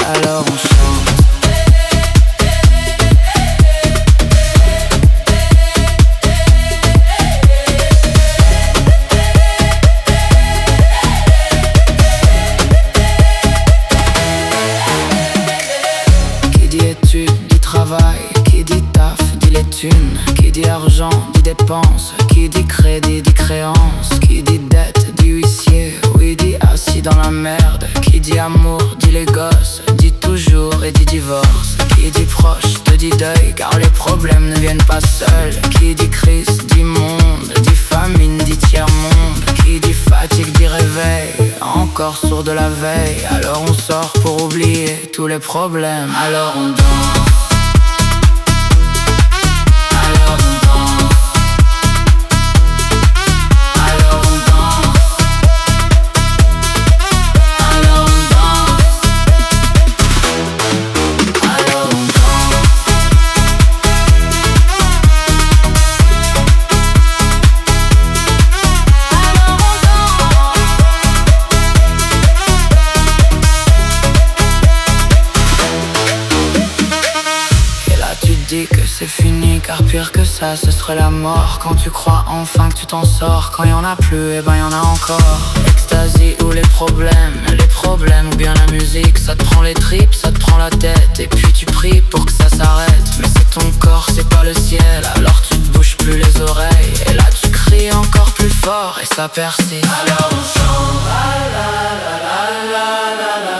alors on chante. Qui dit études, dit travail, qui dit taf, dit les thunes, qui dit argent, dit dépenses, qui dit crédit, dit créance, qui dit dette, dit huissier, oui dit assis dans la merde, qui dit amour, dit les gosses, dit toujours et dit divorce, qui dit proche, te dit deuil, car les problèmes ne viennent pas seuls, qui dit crise, dit monde, dit famine, dit tiers-monde, qui dit fatigue, dit réveil, encore sourd de la veille, alors on sort pour oublier tous les problèmes, alors on danse. Dis que c'est fini car pire que ça ce serait la mort. Quand tu crois enfin que tu t'en sors, quand y'en a plus et ben y'en a encore. Ecstasy ou les problèmes ou bien la musique. Ça te prend les tripes, ça te prend la tête et puis tu pries pour que ça s'arrête. Mais c'est ton corps, c'est pas le ciel, alors tu te bouges plus les oreilles. Et là tu cries encore plus fort et ça persiste. Alors on chante, la la la la la la la.